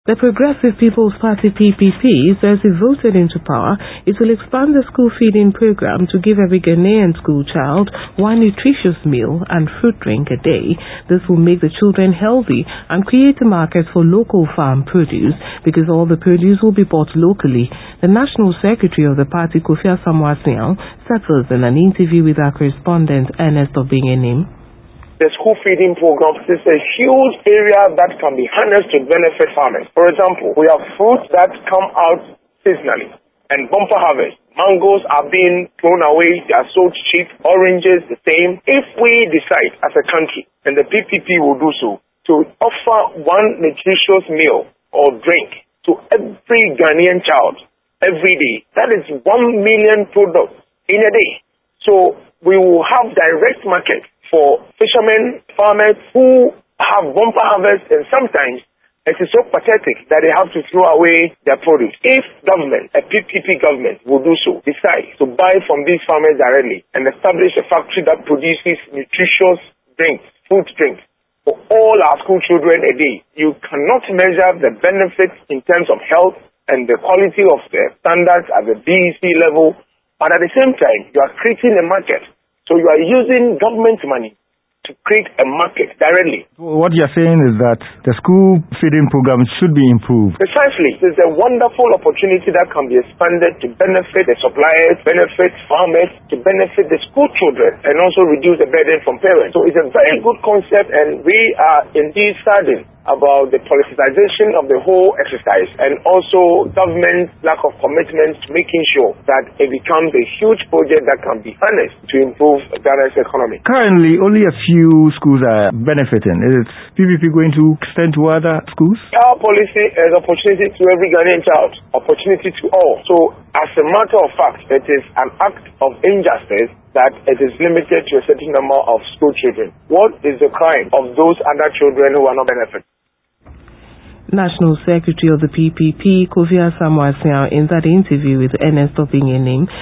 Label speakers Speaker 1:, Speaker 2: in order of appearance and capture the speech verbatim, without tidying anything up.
Speaker 1: The Progressive People's Party P P P says if voted into power, it will expand the school feeding program to give every Ghanaian school child one nutritious meal and fruit drink a day. This will make the children healthy and create a market for local farm produce because all the produce will be bought locally. The National Secretary of the party, Kofi Asamoah-Sian, said this in an interview with our correspondent Ernest Obingenim.
Speaker 2: The school feeding program is a huge area that can be harnessed to benefit farmers. For example, we have fruits that come out seasonally and bumper harvest. Mangoes are being thrown away, they are sold cheap, oranges the same. If we decide as a country, and the P P P will do so, to offer one nutritious meal or drink to every Ghanaian child every day, that is one million products in a day. So we will have direct market for fishermen, farmers who have bumper harvest, and sometimes it is so pathetic that they have to throw away their produce. If government, a P P P government, will do so, decide to buy from these farmers directly and establish a factory that produces nutritious drinks, fruit drinks, for all our school children a day, you cannot measure the benefits in terms of health and the quality of the standards at the B E C level, but at the same time, you are creating a market. So you are using government money to create a market directly.
Speaker 3: What you're saying is that the school feeding program should be improved.
Speaker 2: Precisely. It's a wonderful opportunity that can be expanded to benefit the suppliers, benefit farmers, to benefit the school children, and also reduce the burden from parents. So it's a very good concept, and we are indeed saddened about the politicization of the whole exercise and also government's lack of commitment to making sure that it becomes a huge project that can be harnessed to improve Ghana's economy.
Speaker 3: Currently, only a few schools are benefiting. Is P P P going to extend to other schools?
Speaker 2: Our policy is opportunity to every Ghanaian child, opportunity to all. So, as a matter of fact, it is an act of injustice that it is limited to a certain number of school children. What is the crime of those other children who are not benefiting?
Speaker 1: National Secretary of the P P P, Kofi Asamoah-Sian, in that interview with Ernest Obingenim,